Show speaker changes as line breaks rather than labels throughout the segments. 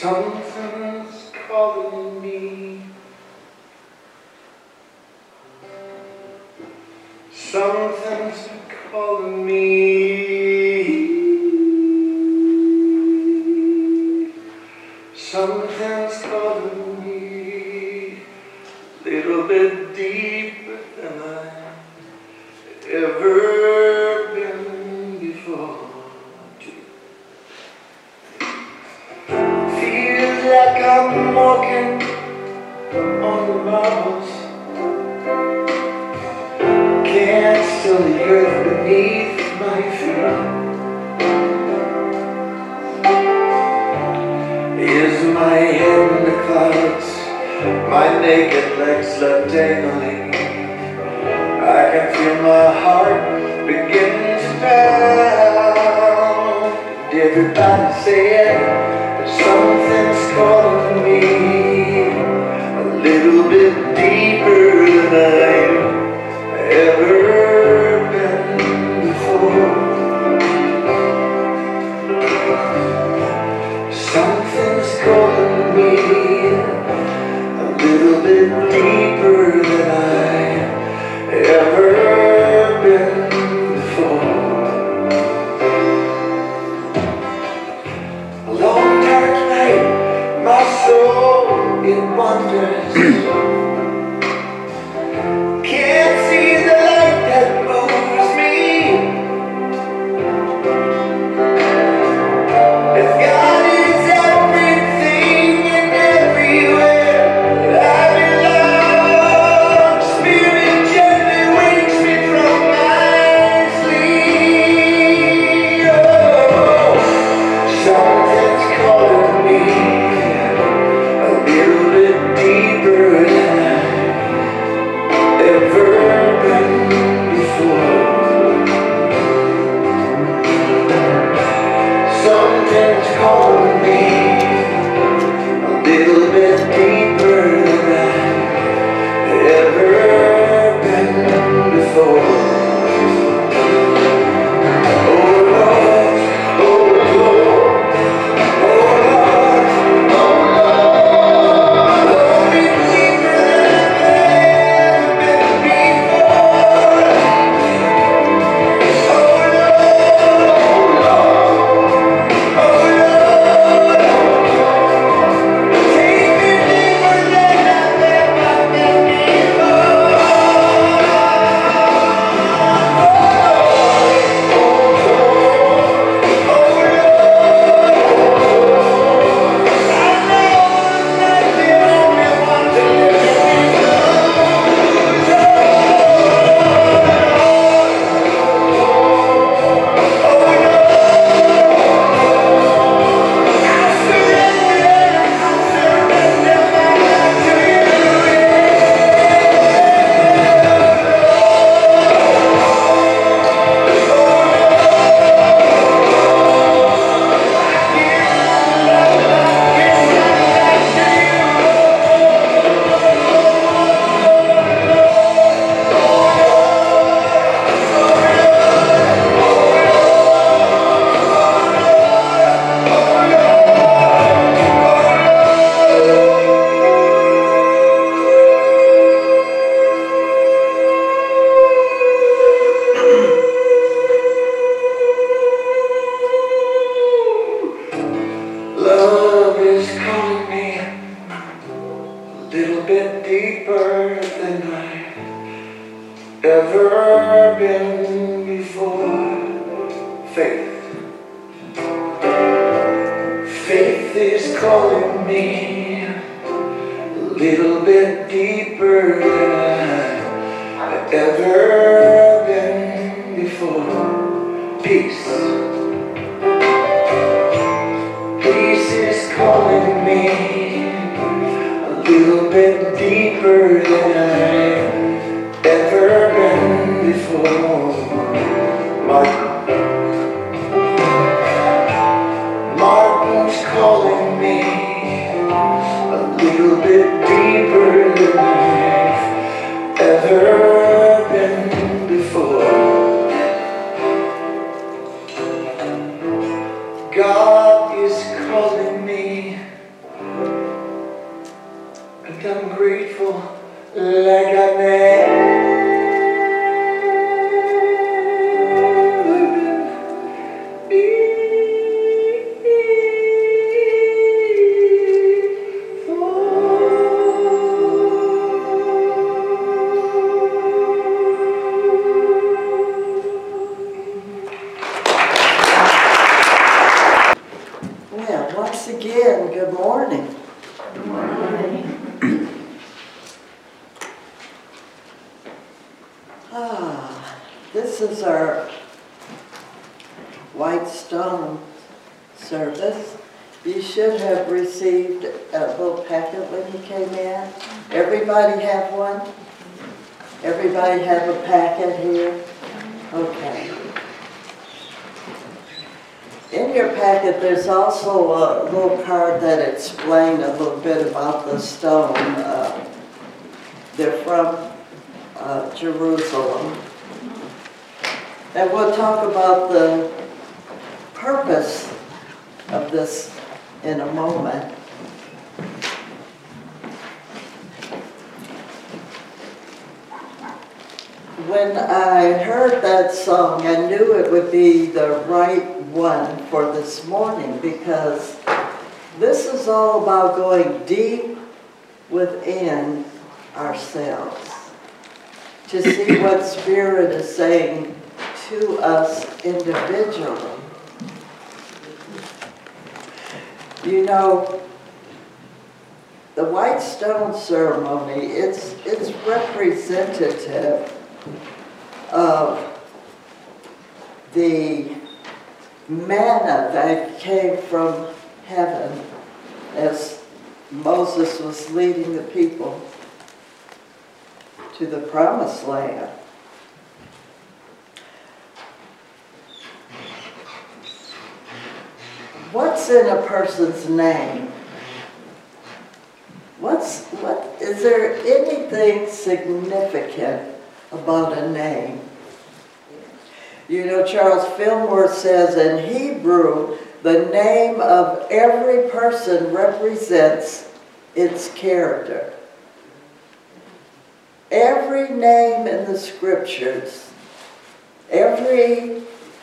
Something's calling me. Something's calling me. Something's calling me. Little bit deeper than I've ever been before. Feels like I'm walking on the marbles. Can't still the earth beneath my feet. Is my head in the clouds, my naked legs left dangling. I can feel my heart begin to pound. And everybody saying that something's calling me a little bit deeper than I've ever been before. Something's calling me a little bit deeper than I've ever been before. A long dark night, my soul it wanders. Can't see the light that moves me. If God is everything and everywhere I belong, Spirit gently wakes me from my sleep. Oh, something's calling me a little bit deeper than I've ever been before. Something's calling me a little bit deeper than I've ever been before. Oh Lord, oh Lord, oh Lord, oh Lord, hold me deeper than I've ever been before. Oh Lord, oh Lord, take me deeper than I've ever been before. Love is calling me a little bit deeper than I've ever been before. Faith. Faith is calling me a little bit deeper than I've ever been before. Peace. Peace is calling me a little bit deeper than I've ever been before. Martin's calling me a little bit deeper than I've ever been before. God is calling me I'm grateful like I never
Well, once again, good morning.
Good morning.
This is our White Stone service. You should have received a little packet when you came in. Everybody have one? Everybody have a packet here? Okay. In your packet, there's also a little card that explains a little bit about the stone. They're from Jerusalem. And we'll talk about the purpose of this in a moment. When I heard that song, I knew it would be the right one for this morning, because this is all about going deep within ourselves to see what Spirit is saying to us individually. You know, the White Stone ceremony, it's representative of the manna that came from heaven as Moses was leading the people to the promised land. What's in a person's name? Is there anything significant about a name? You know, Charles Fillmore says in Hebrew, the name of every person represents its character. Every name in the scriptures, every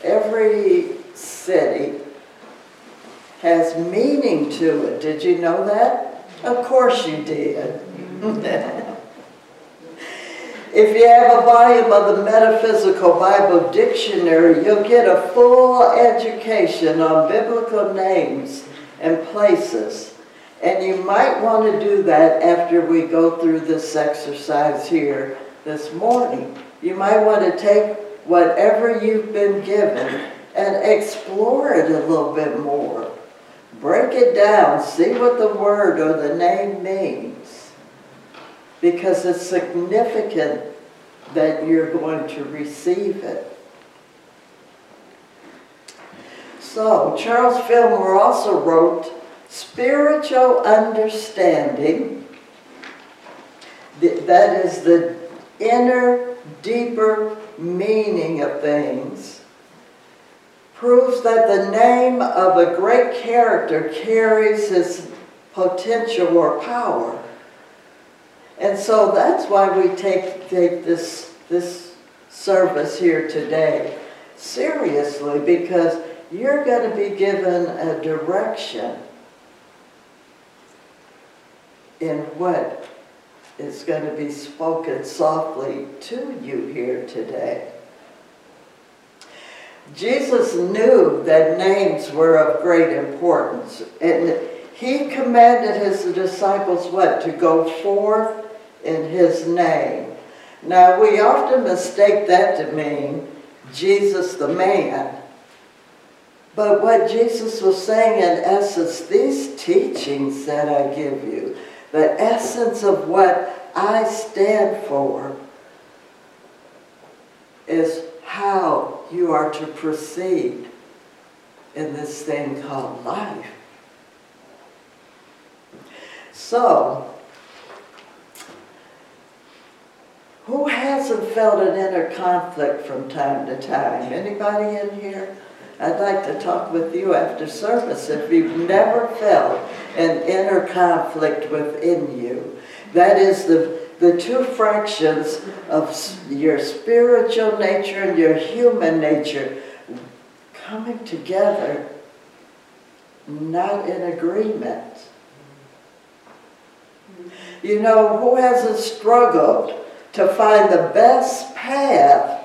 city has meaning to it. Did you know that? Of course you did. If you have a volume of the Metaphysical Bible Dictionary, you'll get a full education on biblical names and places. And you might want to do that after we go through this exercise here this morning. You might want to take whatever you've been given and explore it a little bit more. Break it down, see what the word or the name means, because it's significant that you're going to receive it. So, Charles Fillmore also wrote, spiritual understanding, that is the inner, deeper meaning of things, proves that the name of a great character carries his potential or power. And so that's why we take this service here today seriously, because you're going to be given a direction in what is going to be spoken softly to you here today. Jesus knew that names were of great importance, and he commanded his disciples what? To go forth in his name. Now, we often mistake that to mean Jesus the man. But what Jesus was saying in essence, these teachings that I give you, the essence of what I stand for, is how you are to proceed in this thing called life. So, who hasn't felt an inner conflict from time to time? Anybody in here? I'd like to talk with you after service if you've never felt an inner conflict within you. That is the two fractions of your spiritual nature and your human nature coming together, not in agreement. You know, who hasn't struggled to find the best path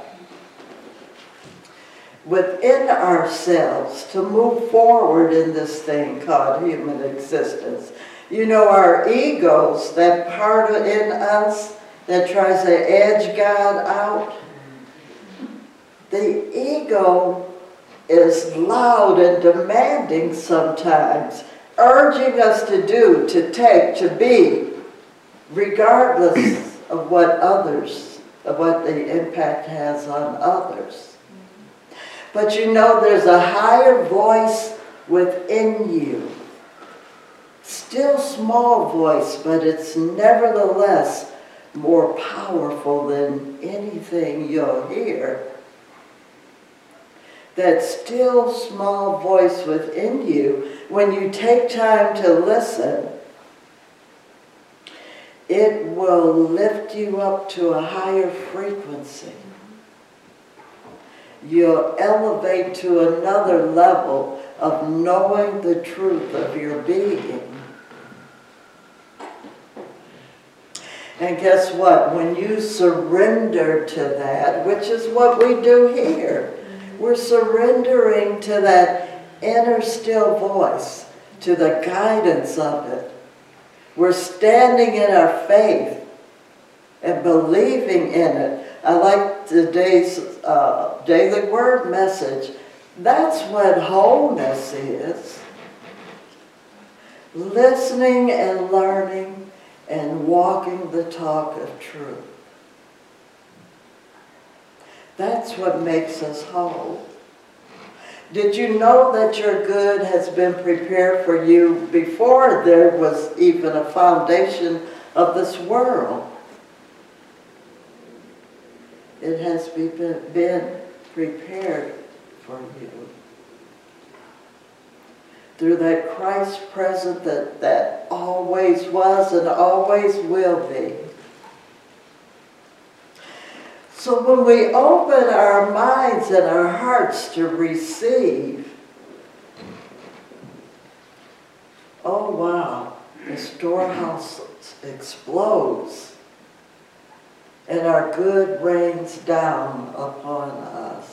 within ourselves to move forward in this thing called human existence? You know, our egos, that part in us that tries to edge God out, the ego is loud and demanding sometimes, urging us to do, to take, to be, regardless of what others, of what the impact has on others. But you know, there's a higher voice within you. Still small voice, but it's nevertheless more powerful than anything you'll hear. That still small voice within you, when you take time to listen, it will lift you up to a higher frequency. You'll elevate to another level of knowing the truth of your being. And guess what? When you surrender to that, which is what we do here, we're surrendering to that inner still voice, to the guidance of it. We're standing in our faith and believing in it. I like today's daily word message. That's what wholeness is. Listening and learning and walking the talk of truth. That's what makes us whole. Did you know that your good has been prepared for you before there was even a foundation of this world? It has been prepared for you. Through that Christ present that always was and always will be. So when we open our minds and our hearts to receive, oh wow, the storehouse explodes and our good rains down upon us.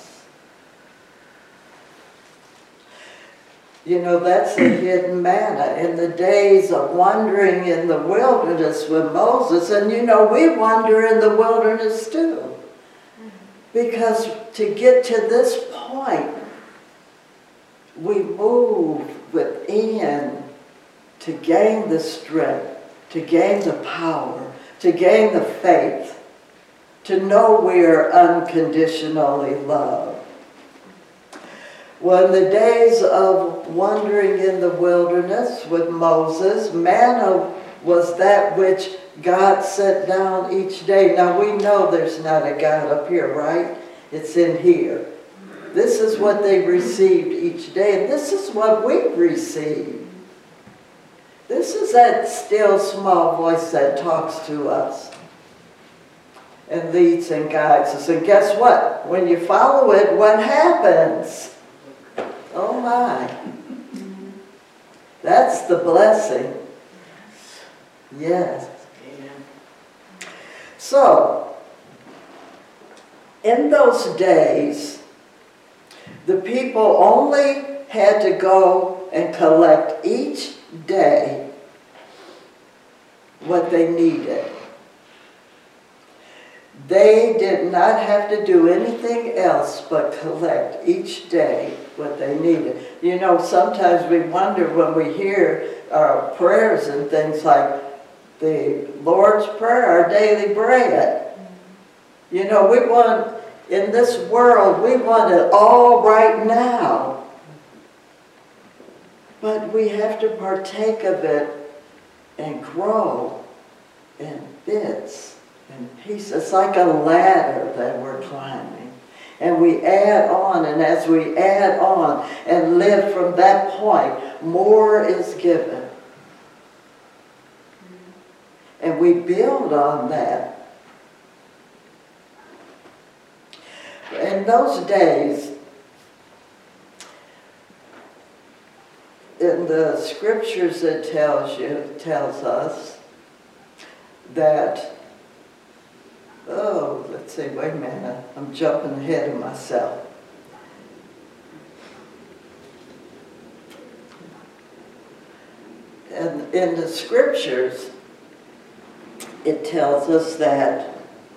You know, that's the hidden manna in the days of wandering in the wilderness with Moses. And you know, we wander in the wilderness too. Because to get to this point, we move within to gain the strength, to gain the power, to gain the faith, to know we are unconditionally loved. Well, in the days of wandering in the wilderness with Moses, manna was that which God sent down each day. Now we know there's not a God up here, right? It's in here. This is what they received each day, and this is what we receive. This is that still small voice that talks to us and leads and guides us. And guess what? When you follow it, what happens? Oh my. That's the blessing. Yes. So, in those days, the people only had to go and collect each day what they needed. They did not have to do anything else but collect each day what they needed. You know, sometimes we wonder when we hear our prayers and things like the Lord's Prayer, our daily bread. You know, we want, in this world, we want it all right now. But we have to partake of it and grow in bits and pieces. It's like a ladder that we're climbing. And we add on, and as we add on and live from that point, more is given. And we build on that. In those days, in the scriptures, it tells us that, oh, let's see, wait a minute, I'm jumping ahead of myself. And in the scriptures, it tells us that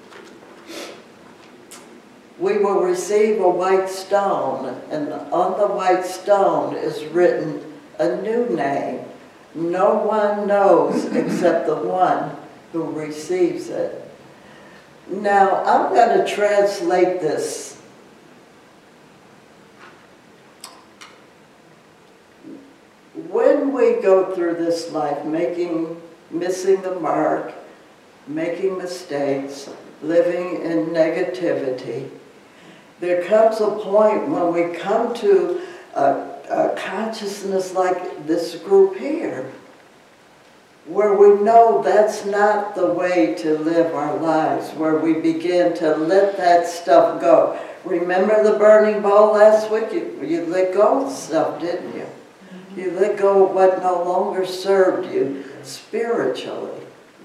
we will receive a white stone, and on the white stone is written a new name. No one knows except the one who receives it. Now, I'm going to translate this. When we go through this life missing the mark, making mistakes, living in negativity, there comes a point when we come to a consciousness like this group here, where we know that's not the way to live our lives, where we begin to let that stuff go. Remember the burning bowl last week? You let go of stuff, didn't you? You let go of what no longer served you spiritually.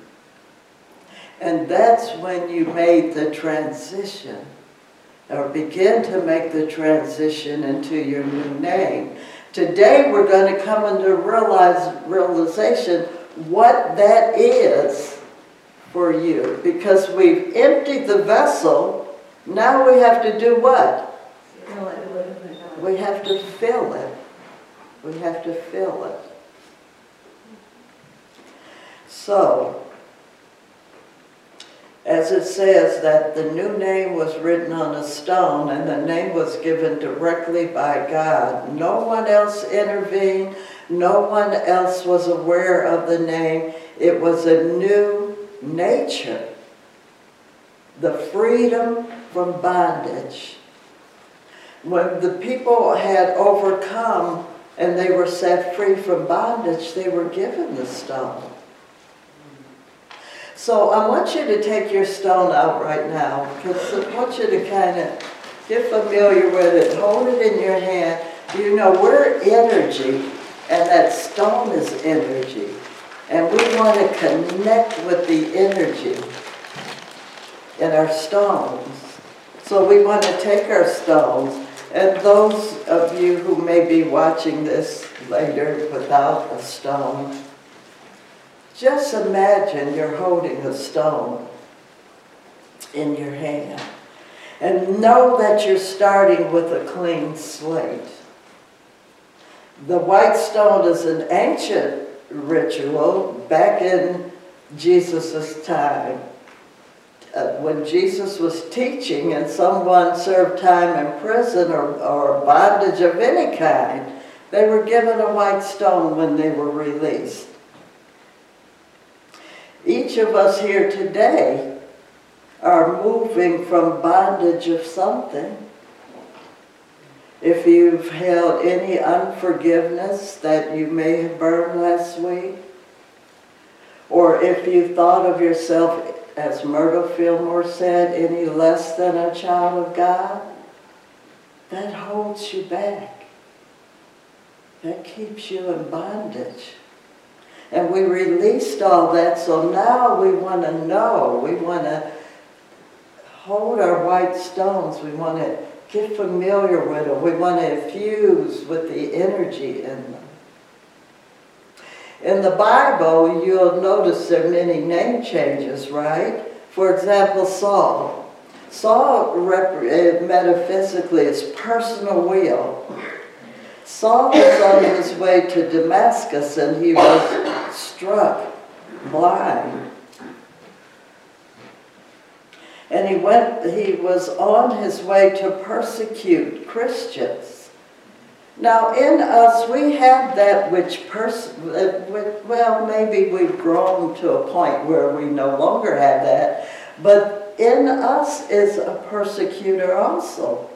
And that's when you made the transition, or begin to make the transition into your new name. Today we're going to come into realization what that is for you. Because we've emptied the vessel, now we have to do what? We have to fill it. We have to fill it. So, as it says that the new name was written on a stone and the name was given directly by God. No one else intervened. No one else was aware of the name. It was a new nature. The freedom from bondage. When the people had overcome and they were set free from bondage, they were given the stone. So I want you to take your stone out right now, because I want you to kind of get familiar with it. Hold it in your hand. You know, we're energy, and that stone is energy. And we want to connect with the energy in our stones. So we want to take our stones, and those of you who may be watching this later without a stone, just imagine you're holding a stone in your hand. And know that you're starting with a clean slate. The white stone is an ancient ritual back in Jesus' time. When Jesus was teaching and someone served time in prison or bondage of any kind, they were given a white stone when they were released. Each of us here today are moving from bondage of something. If you've held any unforgiveness that you may have burned last week, or if you thought of yourself, as Myrtle Fillmore said, any less than a child of God, that holds you back. That keeps you in bondage. And we released all that, so now we want to know. We want to hold our white stones. We want to get familiar with them. We want to infuse with the energy in them. In the Bible, you'll notice there are many name changes, right? For example, Saul. Saul, metaphysically, is personal will. Saul was on his way to Damascus and he was struck blind. And he was on his way to persecute Christians. Now in us we have that well, maybe we've grown to a point where we no longer have that, but in us is a persecutor also.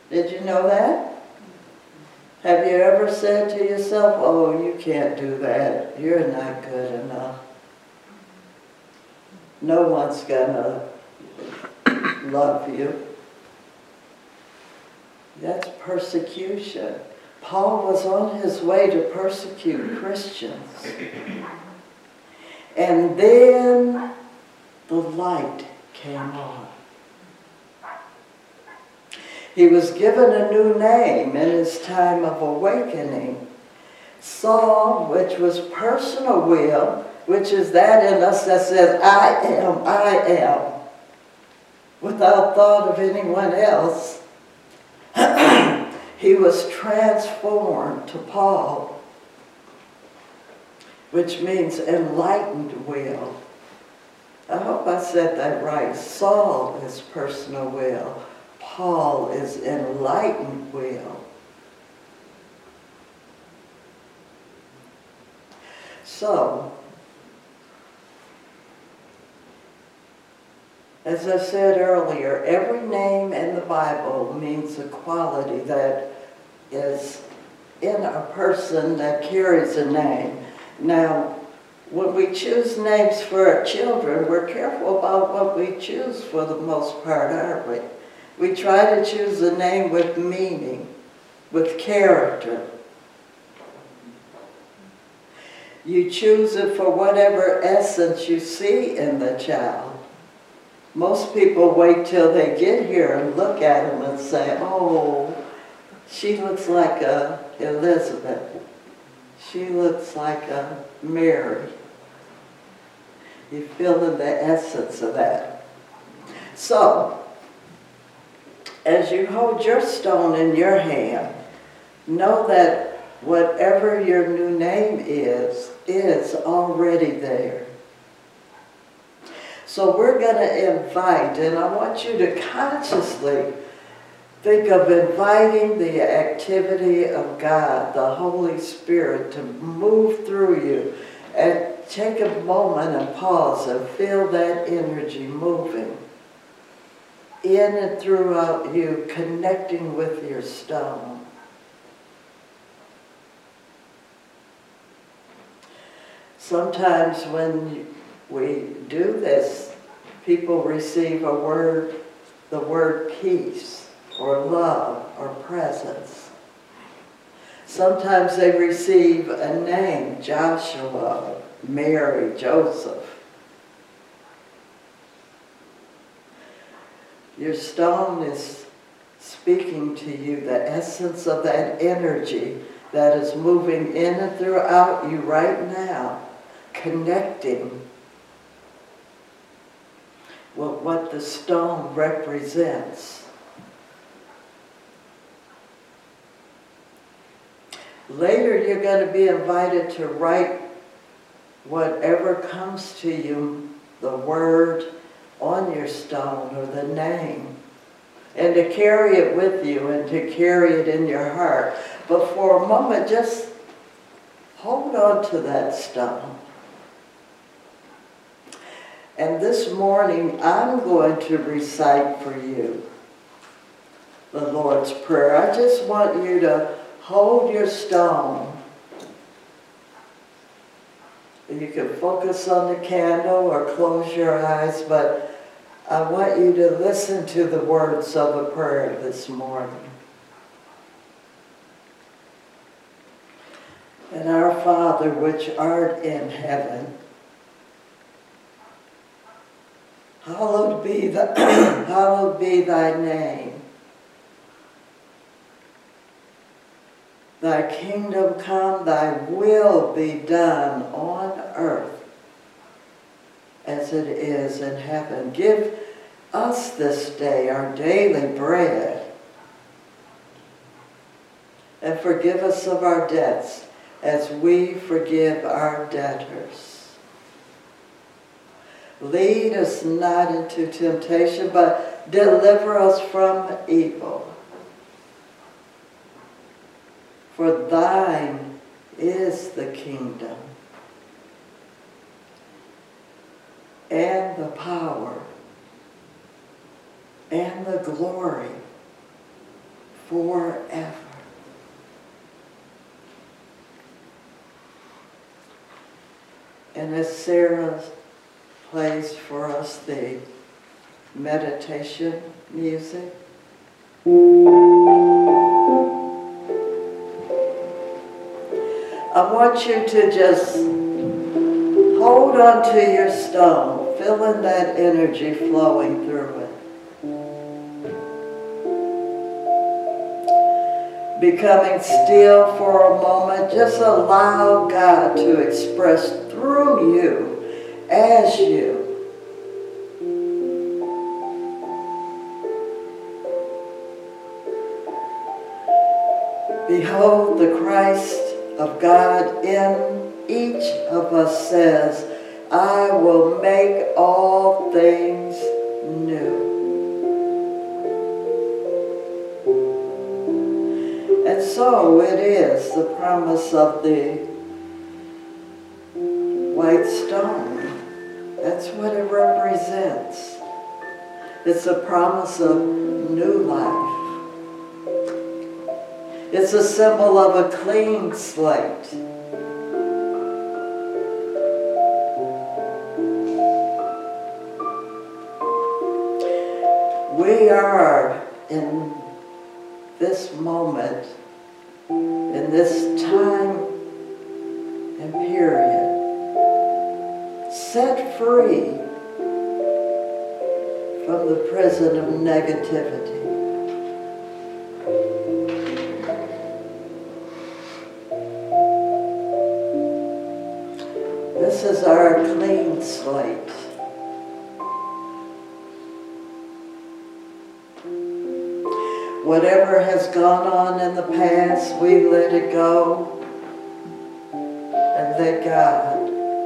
Did you know that? Have you ever said to yourself, oh, you can't do that. You're not good enough. No one's gonna love you. That's persecution. Paul was on his way to persecute Christians. And then the light came on. He was given a new name in his time of awakening. Saul, which was personal will, which is that in us that says, I am, without thought of anyone else. He was transformed to Paul, which means enlightened will. I hope I said that right. Saul is personal will. Paul is enlightened will. So, as I said earlier, every name in the Bible means a quality that is in a person that carries a name. Now, when we choose names for our children, we're careful about what we choose for the most part, aren't we? We try to choose a name with meaning, with character. You choose it for whatever essence you see in the child. Most people wait till they get here and look at them and say, oh, she looks like a Elizabeth. She looks like a Mary. You feel in the essence of that. So, as you hold your stone in your hand, know that whatever your new name is already there. So we're going to invite, and I want you to consciously think of inviting the activity of God, the Holy Spirit, to move through you. And take a moment and pause and feel that energy moving in and throughout you, connecting with your stone. Sometimes when we do this, people receive a word, the word peace, or love, or presence. Sometimes they receive a name, Joshua, Mary, Joseph. Your stone is speaking to you the essence of that energy that is moving in and throughout you right now, connecting with what the stone represents. Later, you're going to be invited to write whatever comes to you, the word on your stone or the name, and to carry it with you and to carry it in your heart. But for a moment, just hold on to that stone. And this morning, I'm going to recite for you the Lord's Prayer. I just want you to hold your stone. You can focus on the candle or close your eyes, but I want you to listen to the words of the prayer this morning. And our Father, which art in heaven, hallowed be thy name. Thy kingdom come, thy will be done on earth as it is in heaven. Give us this day our daily bread, and forgive us of our debts as we forgive our debtors. Lead us not into temptation, but deliver us from evil. For thine is the kingdom and the power and the glory forever. And as Sarah plays for us the meditation music, I want you to just hold on to your stone, feeling that energy flowing through it. Becoming still for a moment, just allow God to express through you, as you. Behold, the Christ of God in each of us says, I will make all things new. And so it is the promise of the white stone. That's what it represents. It's a promise of new life. It's a symbol of a clean slate. We are in this moment, in this time and period, set free from the prison of negativity. This is our clean slate. Whatever has gone on in the past, we let it go and let God.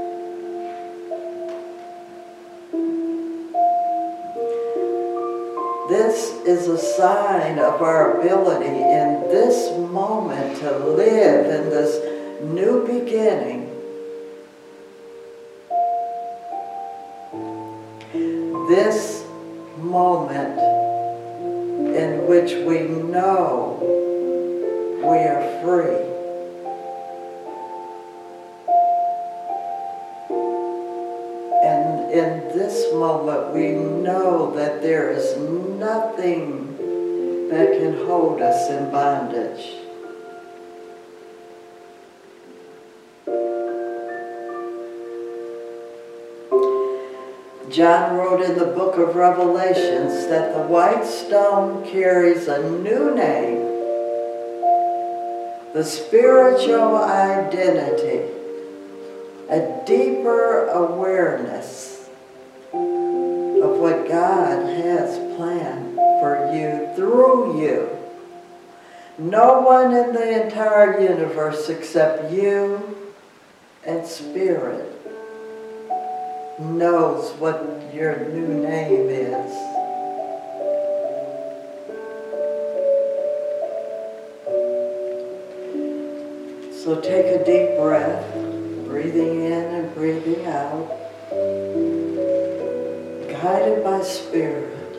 This is a sign of our ability in this moment to live in this new beginning. This moment in which we know we are free. And in this moment we know that there is nothing that can hold us in bondage. John wrote in the book of Revelations that the white stone carries a new name, the spiritual identity, a deeper awareness of what God has planned for you through you. No one in the entire universe except you and Spirit knows what your new name is. So take a deep breath, breathing in and breathing out, guided by Spirit,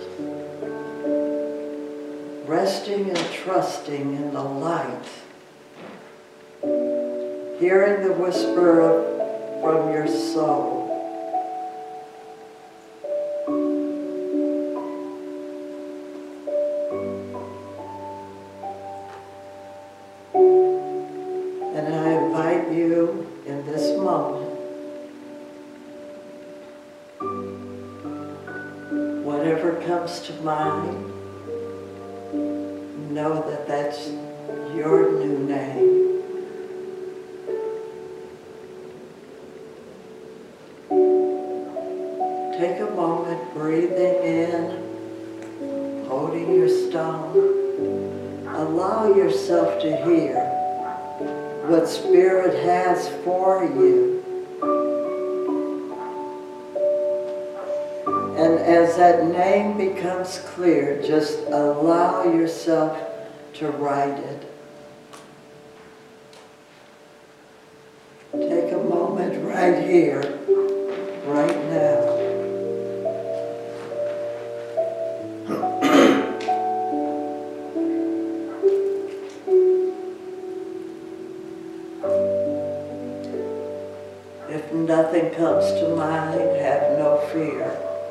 resting and trusting in the light, hearing the whisper from your soul. And I invite you in this moment, whatever comes to mind, know that that's your new name. Take a moment breathing in, holding your stone. Allow yourself to hear what Spirit has for you. And as that name becomes clear, just allow yourself to write it. Take a moment right here, right now. nothing comes to mind, have no fear.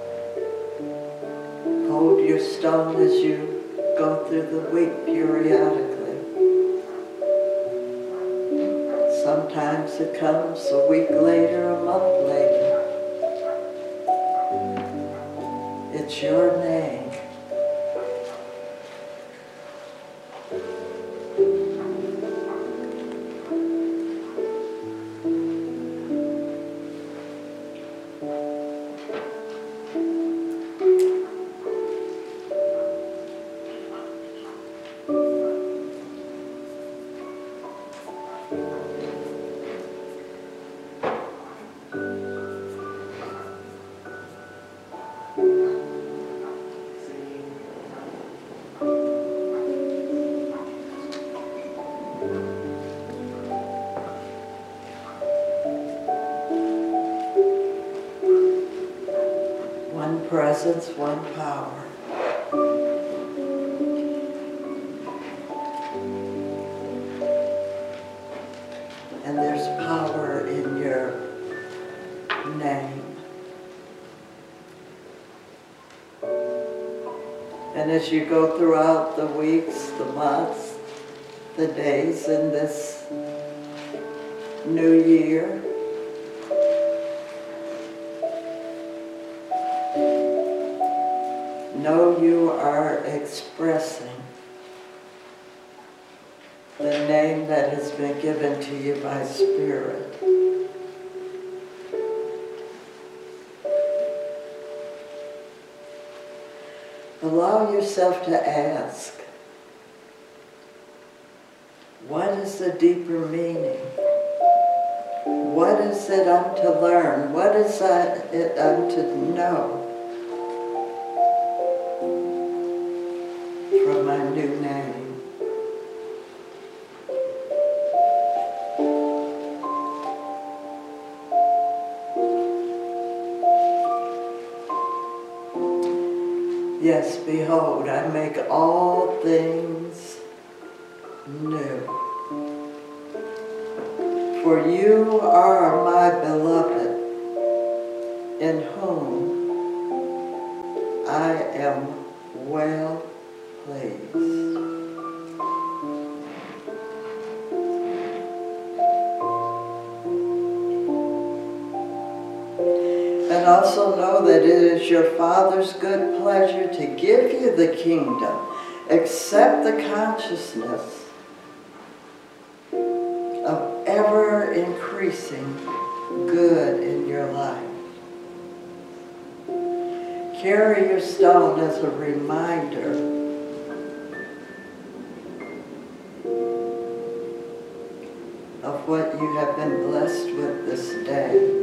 Hold your stone as you go through the week periodically. Sometimes it comes a week later, a month later. It's your name. One presence, one power. And there's power in your name. And as you go throughout the weeks, the months, the days in this new year, know you are expressing the name that has been given to you by Spirit. Allow yourself to ask, what is the deeper meaning? What is it I'm to learn? What is it I'm to know from my new name? Yes, behold, I make all things new. For you are my beloved, in whom I am well pleased. And also know that it is your Father's good pleasure to give you the kingdom. Accept the consciousness of ever-increasing good in your life. Carry your stone as a reminder of what you have been blessed with this day.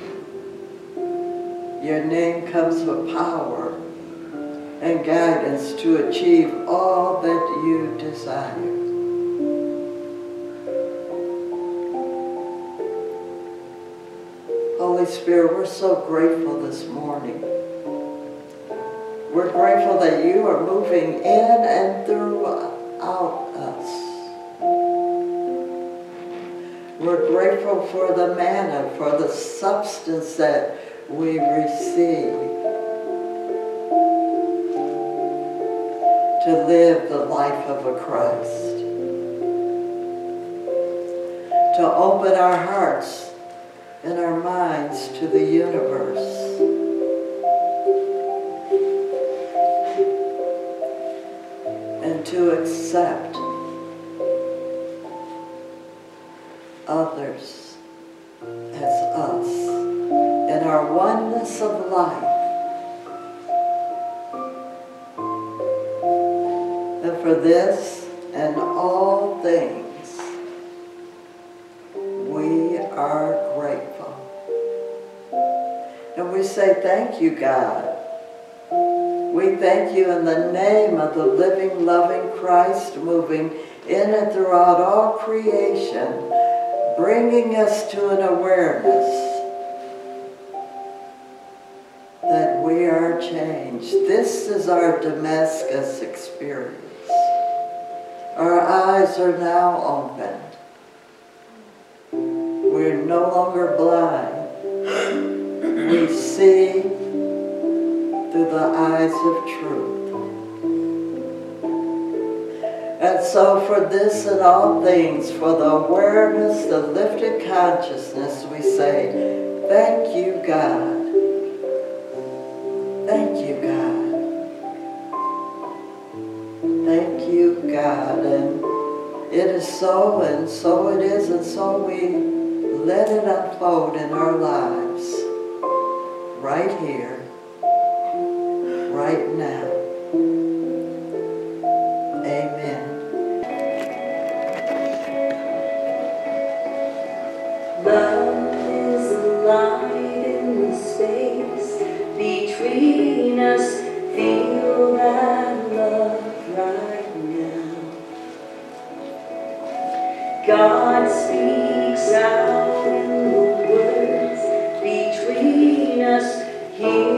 Your name comes with power and guidance to achieve all that you desire. Holy Spirit, we're so grateful this morning. We're grateful that you are moving in and throughout us. We're grateful for the manna, for the substance that we receive to live the life of a Christ. To open our hearts and our minds to the universe. And to accept others as us in our oneness of life. And for this and all things, we are grateful. And we say thank you, God. We thank you in the name of the living, loving Christ, moving in and throughout all creation, bringing us to an awareness that we are changed. This is our Damascus experience. Our eyes are now opened. We're no longer blind. eyes of truth. And so for this and all things, for the awareness, the lifted consciousness, we say, thank you, God. Thank you, God. Thank you, God. And it is so, and so it is, and so we let it unfold in our lives, right here, right now. Amen.
Love is a light in the space between us. Feel that love right now. God speaks out in the words between us. Hear